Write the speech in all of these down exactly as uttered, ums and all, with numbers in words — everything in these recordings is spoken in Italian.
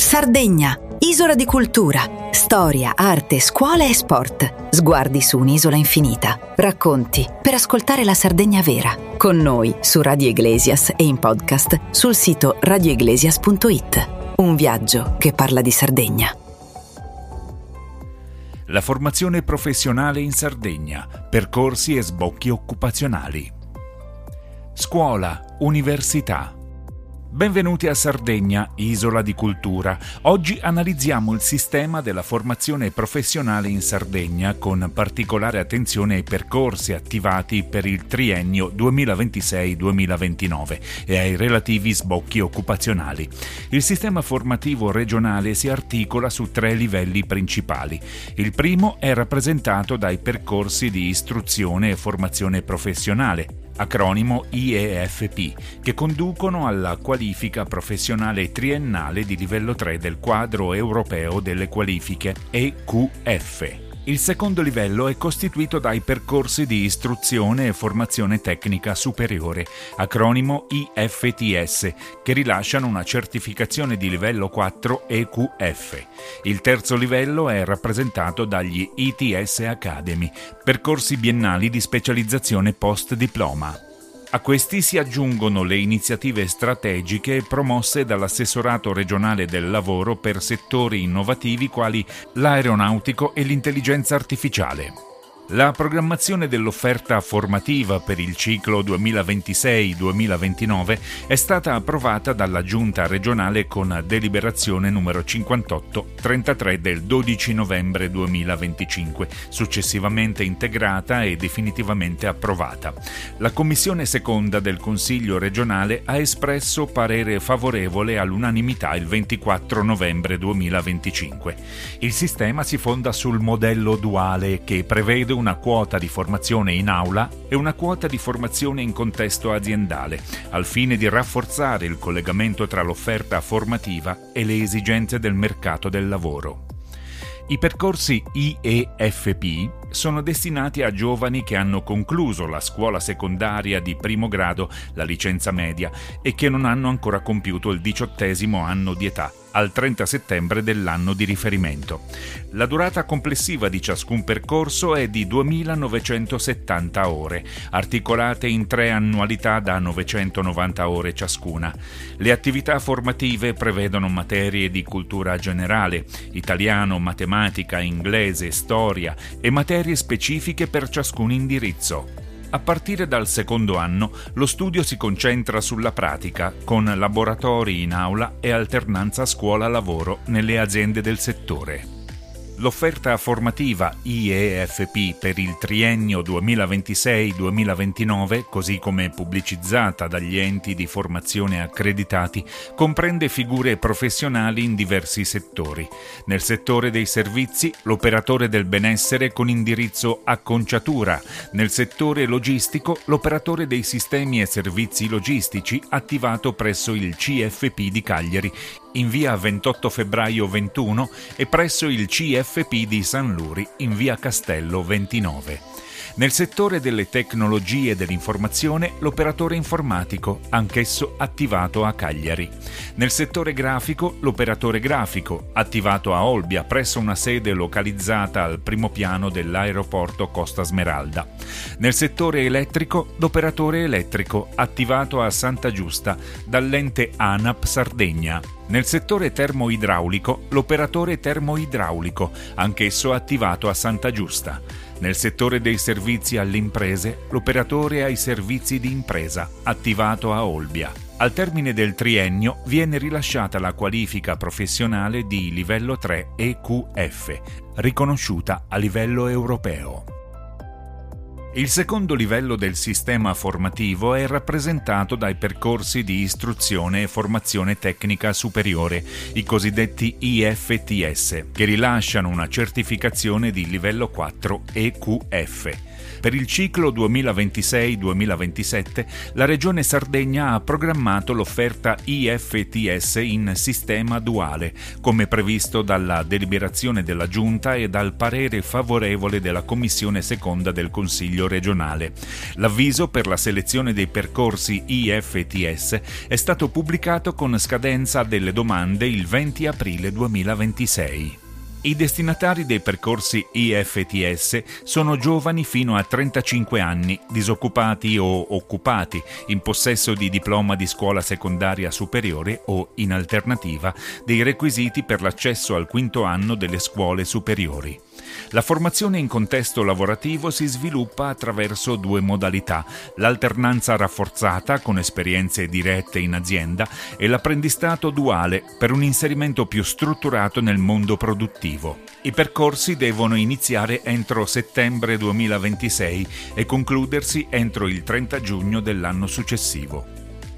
Sardegna, isola di cultura, storia, arte, scuola e sport. Sguardi su un'isola infinita. Racconti per ascoltare la Sardegna vera. Con noi su Radio Iglesias e in podcast sul sito radio iglesias punto it. Un viaggio che parla di Sardegna. La formazione professionale in Sardegna, percorsi e sbocchi occupazionali. Scuola, università. Benvenuti a Sardegna, isola di cultura. Oggi analizziamo il sistema della formazione professionale in Sardegna con particolare attenzione ai percorsi attivati per il triennio duemilaventisei duemilaventinove e ai relativi sbocchi occupazionali. Il sistema formativo regionale si articola su tre livelli principali. Il primo è rappresentato dai percorsi di istruzione e formazione professionale, acronimo I E F P, che conducono alla qualifica professionale triennale di livello tre del quadro europeo delle qualifiche E Q F. Il secondo livello è costituito dai percorsi di istruzione e formazione tecnica superiore, acronimo I F T S, che rilasciano una certificazione di livello quattro E Q F. Il terzo livello è rappresentato dagli I T S Academy, percorsi biennali di specializzazione post-diploma. A questi si aggiungono le iniziative strategiche promosse dall'Assessorato regionale del lavoro per settori innovativi quali l'aeronautico e l'intelligenza artificiale. La programmazione dell'offerta formativa per il ciclo duemilaventisei duemilaventinove è stata approvata dalla Giunta regionale con deliberazione numero cinquantotto trentatré del dodici novembre duemilaventicinque, successivamente integrata e definitivamente approvata. La Commissione seconda del Consiglio regionale ha espresso parere favorevole all'unanimità il ventiquattro novembre duemilaventicinque. Il sistema si fonda sul modello duale che prevede una quota di formazione in aula e una quota di formazione in contesto aziendale, al fine di rafforzare il collegamento tra l'offerta formativa e le esigenze del mercato del lavoro. I percorsi I E F P sono destinati a giovani che hanno concluso la scuola secondaria di primo grado, la licenza media, e che non hanno ancora compiuto il diciottesimo anno di età, al trenta settembre dell'anno di riferimento. La durata complessiva di ciascun percorso è di duemilanovecentosettanta ore, articolate in tre annualità da novecentonovanta ore ciascuna. Le attività formative prevedono materie di cultura generale, italiano, matematica, inglese, storia e materie specifiche per ciascun indirizzo. A partire dal secondo anno, lo studio si concentra sulla pratica, con laboratori in aula e alternanza scuola-lavoro nelle aziende del settore. L'offerta formativa I E F P per il triennio duemilaventisei duemilaventinove, così come pubblicizzata dagli enti di formazione accreditati, comprende figure professionali in diversi settori. Nel settore dei servizi, l'operatore del benessere con indirizzo acconciatura; nel settore logistico, l'operatore dei sistemi e servizi logistici attivato presso il C F P di Cagliari, in via ventotto febbraio ventuno, e presso il C F P di San Luri in via Castello ventinove. Nel settore delle tecnologie dell'informazione, l'operatore informatico, anch'esso attivato a Cagliari. Nel settore grafico, l'operatore grafico, attivato a Olbia presso una sede localizzata al primo piano dell'aeroporto Costa Smeralda. Nel settore elettrico, l'operatore elettrico, attivato a Santa Giusta dall'ente ANAP Sardegna. Nel settore termoidraulico, l'operatore termoidraulico, anch'esso attivato a Santa Giusta. Nel settore dei servizi alle imprese, l'operatore ai servizi di impresa, attivato a Olbia. Al termine del triennio viene rilasciata la qualifica professionale di livello tre E Q F, riconosciuta a livello europeo. Il secondo livello del sistema formativo è rappresentato dai percorsi di istruzione e formazione tecnica superiore, i cosiddetti I F T S, che rilasciano una certificazione di livello quattro E Q F. Per il ciclo duemilaventisei duemilaventisette la Regione Sardegna ha programmato l'offerta I F T S in sistema duale, come previsto dalla deliberazione della Giunta e dal parere favorevole della Commissione seconda del Consiglio Consiglio regionale. L'avviso per la selezione dei percorsi I F T S è stato pubblicato con scadenza delle domande il venti aprile duemilaventisei. I destinatari dei percorsi I F T S sono giovani fino a trentacinque anni, disoccupati o occupati, in possesso di diploma di scuola secondaria superiore o, in alternativa, dei requisiti per l'accesso al quinto anno delle scuole superiori. La formazione in contesto lavorativo si sviluppa attraverso due modalità: l'alternanza rafforzata con esperienze dirette in azienda e l'apprendistato duale per un inserimento più strutturato nel mondo produttivo. I percorsi devono iniziare entro settembre duemilaventisei e concludersi entro il trenta giugno dell'anno successivo.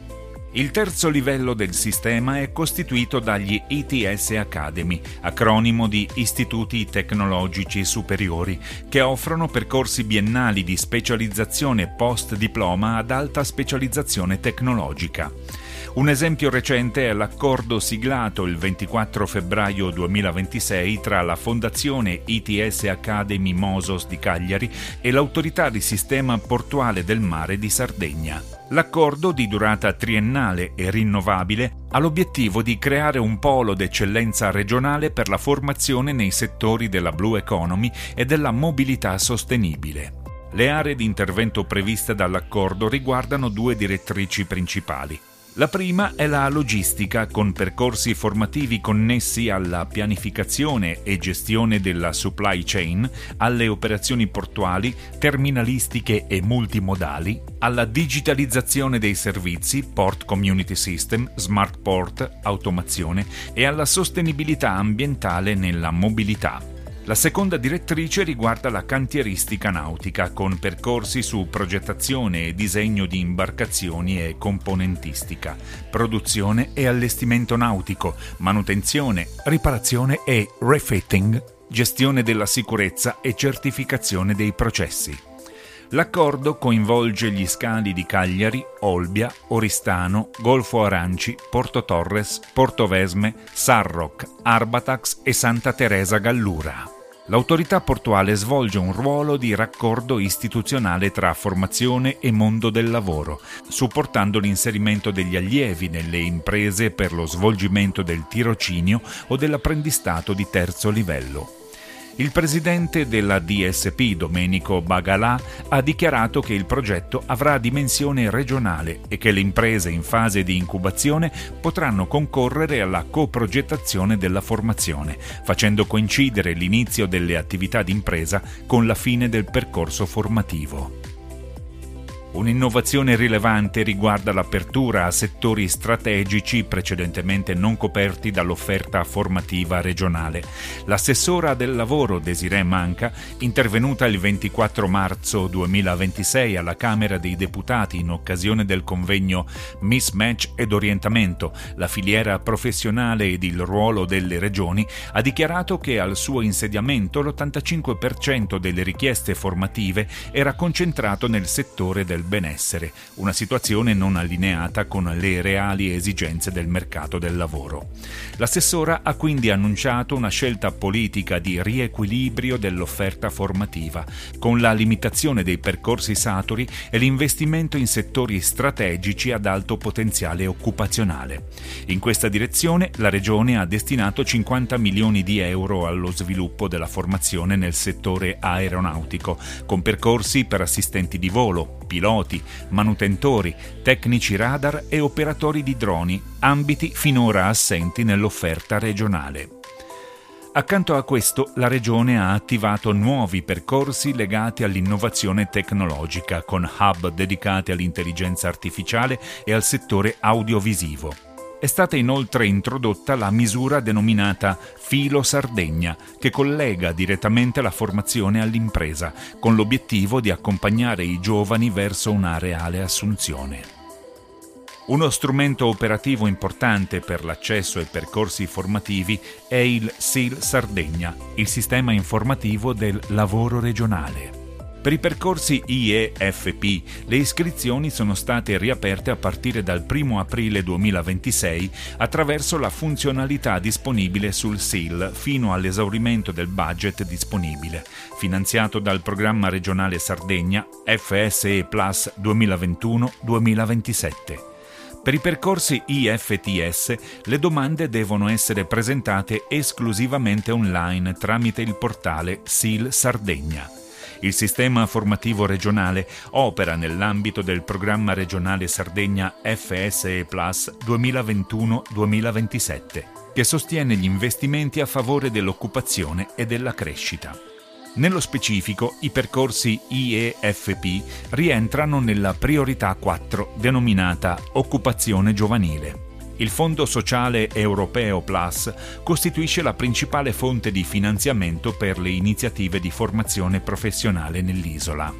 Il terzo livello del sistema è costituito dagli I T S Academy, acronimo di Istituti Tecnologici Superiori, che offrono percorsi biennali di specializzazione post-diploma ad alta specializzazione tecnologica. Un esempio recente è l'accordo siglato il ventiquattro febbraio duemilaventisei tra la Fondazione I T S Academy Mosos di Cagliari e l'Autorità di Sistema Portuale del Mare di Sardegna. L'accordo, di durata triennale e rinnovabile, ha l'obiettivo di creare un polo d'eccellenza regionale per la formazione nei settori della Blue Economy e della mobilità sostenibile. Le aree di intervento previste dall'accordo riguardano due direttrici principali. La prima è la logistica, con percorsi formativi connessi alla pianificazione e gestione della supply chain, alle operazioni portuali, terminalistiche e multimodali, alla digitalizzazione dei servizi, Port Community System, Smart Port, automazione e alla sostenibilità ambientale nella mobilità. La seconda direttrice riguarda la cantieristica nautica, con percorsi su progettazione e disegno di imbarcazioni e componentistica, produzione e allestimento nautico, manutenzione, riparazione e refitting, gestione della sicurezza e certificazione dei processi. L'accordo coinvolge gli scali di Cagliari, Olbia, Oristano, Golfo Aranci, Porto Torres, Portovesme, Sarroch, Arbatax e Santa Teresa Gallura. L'autorità portuale svolge un ruolo di raccordo istituzionale tra formazione e mondo del lavoro, supportando l'inserimento degli allievi nelle imprese per lo svolgimento del tirocinio o dell'apprendistato di terzo livello. Il presidente della D S P, Domenico Bagalà, ha dichiarato che il progetto avrà dimensione regionale e che le imprese in fase di incubazione potranno concorrere alla coprogettazione della formazione, facendo coincidere l'inizio delle attività d'impresa con la fine del percorso formativo. Un'innovazione rilevante riguarda l'apertura a settori strategici precedentemente non coperti dall'offerta formativa regionale. L'assessora del lavoro Desiree Manca, intervenuta il ventiquattro marzo duemilaventisei alla Camera dei Deputati in occasione del convegno Mismatch ed Orientamento, la filiera professionale ed il ruolo delle regioni, ha dichiarato che al suo insediamento l'ottantacinque per cento delle richieste formative era concentrato nel settore del benessere, una situazione non allineata con le reali esigenze del mercato del lavoro. L'assessora ha quindi annunciato una scelta politica di riequilibrio dell'offerta formativa, con la limitazione dei percorsi saturi e l'investimento in settori strategici ad alto potenziale occupazionale. In questa direzione la Regione ha destinato cinquanta milioni di euro allo sviluppo della formazione nel settore aeronautico, con percorsi per assistenti di volo, piloti, manutentori, tecnici radar e operatori di droni, ambiti finora assenti nell'offerta regionale. Accanto a questo, la Regione ha attivato nuovi percorsi legati all'innovazione tecnologica, con hub dedicati all'intelligenza artificiale e al settore audiovisivo. È stata inoltre introdotta la misura denominata Filo Sardegna, che collega direttamente la formazione all'impresa, con l'obiettivo di accompagnare i giovani verso una reale assunzione. Uno strumento operativo importante per l'accesso ai percorsi formativi è il S I L Sardegna, il sistema informativo del lavoro regionale. Per i percorsi I E F P le iscrizioni sono state riaperte a partire dal primo aprile duemilaventisei attraverso la funzionalità disponibile sul S I L fino all'esaurimento del budget disponibile, finanziato dal programma regionale Sardegna F S E Plus duemilaventuno duemilaventisette. Per i percorsi I F T S le domande devono essere presentate esclusivamente online tramite il portale S I L Sardegna. Il sistema formativo regionale opera nell'ambito del programma regionale Sardegna F S E Plus duemilaventuno duemilaventisette, che sostiene gli investimenti a favore dell'occupazione e della crescita. Nello specifico, i percorsi I E F P rientrano nella priorità quattro denominata Occupazione giovanile. Il Fondo Sociale Europeo Plus costituisce la principale fonte di finanziamento per le iniziative di formazione professionale nell'isola.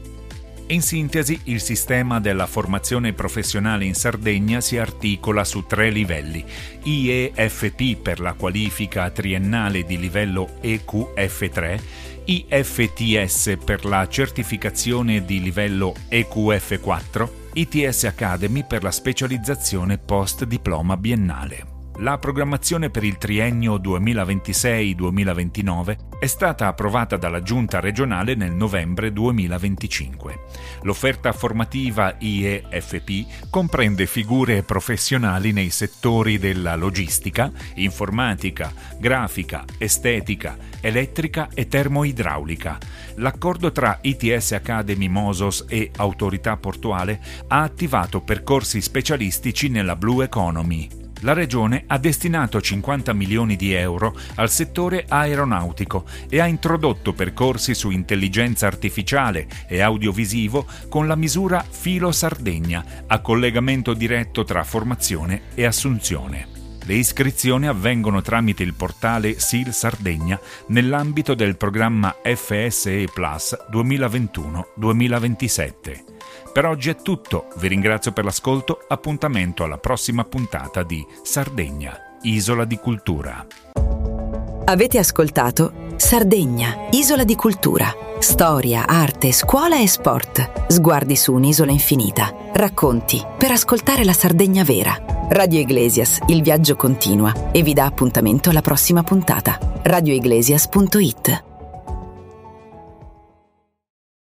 In sintesi, il sistema della formazione professionale in Sardegna si articola su tre livelli: I E F P per la qualifica triennale di livello E Q F tre, I F T S per la certificazione di livello E Q F quattro, I T S Academy per la specializzazione post-diploma biennale. La programmazione per il triennio duemilaventisei duemilaventinove è stata approvata dalla Giunta regionale nel novembre duemilaventicinque. L'offerta formativa I E F P comprende figure professionali nei settori della logistica, informatica, grafica, estetica, elettrica e termoidraulica. L'accordo tra I T S Academy Mosos e Autorità Portuale ha attivato percorsi specialistici nella Blue Economy. La Regione ha destinato cinquanta milioni di euro al settore aeronautico e ha introdotto percorsi su intelligenza artificiale e audiovisivo con la misura Filo Sardegna, a collegamento diretto tra formazione e assunzione. Le iscrizioni avvengono tramite il portale S I L Sardegna nell'ambito del programma F S E Plus duemilaventuno duemilaventisette. Per oggi è tutto, vi ringrazio per l'ascolto, appuntamento alla prossima puntata di Sardegna, Isola di Cultura. Avete ascoltato Sardegna, Isola di Cultura. Storia, arte, scuola e sport. Sguardi su un'isola infinita. Racconti per ascoltare la Sardegna vera. Radio Iglesias, il viaggio continua e vi dà appuntamento alla prossima puntata. radio iglesias punto it